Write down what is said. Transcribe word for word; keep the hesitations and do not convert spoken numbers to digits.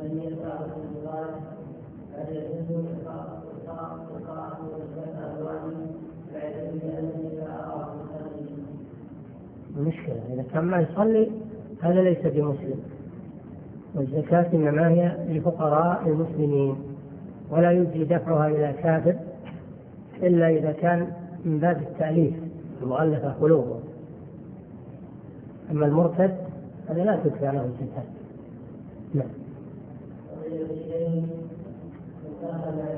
الذي يدفع في الغاية هل يجوز إقامة إقامة وزكاة أموالهم فيعتمد الذي يدفع المشكلة إذا كان ما يصلي هذا ليس بمسلم، والزكاة إنما هي لفقراء المسلمين ولا يجزي دفعها إلى كافر إلا إذا كان من باب التأليف المؤلفة قلوبهم. أما المرتد هذا لا تدفع له الزكاة. نعم.